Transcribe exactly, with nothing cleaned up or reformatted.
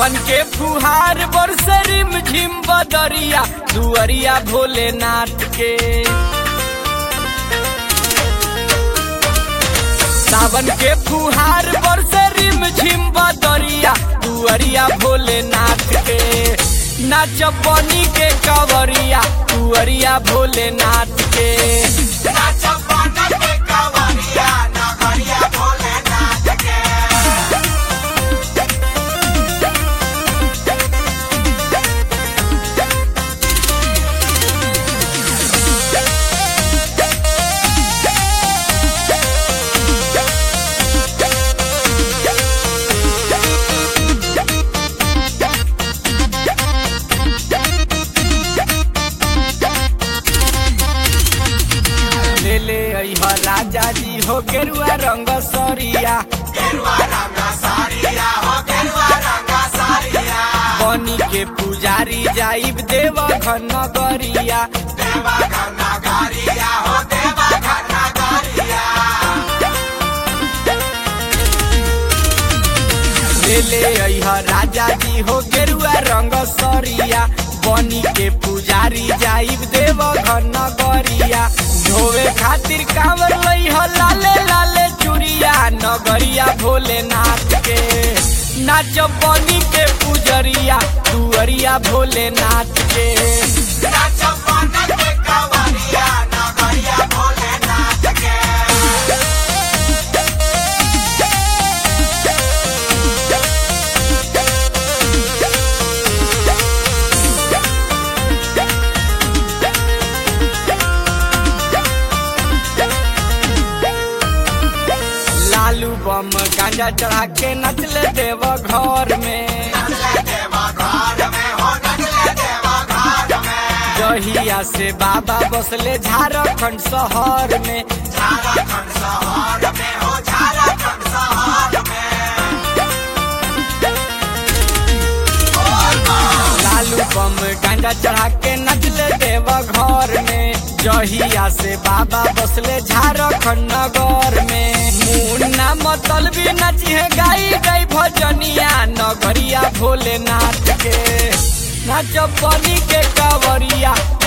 सावन के फुहार बरसे रिम झिम बदरिया दुअरिया भोलेनाथ के। सावन के फुहार बरसे रिम झिम बदरिया दुअरिया भोलेनाथ के। नाच बनी के कवरिया दुअरिया भोलेनाथ के। नाच बनी के कवरिया नगरिया भोलेनाथ के। ले अइहा राजा जी हो गेरुआ रंग सरिया। गेरुआ रंग साड़िया हो गेरुआ रंग साड़िया। बनी के पुजारी जाइब देवघर नगरिया। देवघर नगरिया हो देवघर नगरिया। ले ले अइहा राजा जी हो गेरुआ रंग सरिया। बनी के पुजारी जाइब देवघर नगरिया। धोवे खातिर कांवर लइहा लाले लाले चुरिया नगरिया भोलेनाथ के। नाच बनी के पुजरिया दुअरिया भोलेनाथ के। नाच बनी के कवरिया नगरिया भोलेनाथ के। लालू बम गांजा चढ़ा के नचले देव घर में। नचले देवघर में हो नचले देवघर में। जहिया से बाबा बसले झारखंड शहर में। झारखंड शहर में हो झारखंड शहर में। लालू बम गांजा चढ़ा के नचले देव घर में। जहिया से बाबा बसले झारखंड नगर में। मुन्ना मतलबी नचिहे गाई गई भजनिया नगरिया भोलेनाथ के। नाच बनी के कवरिया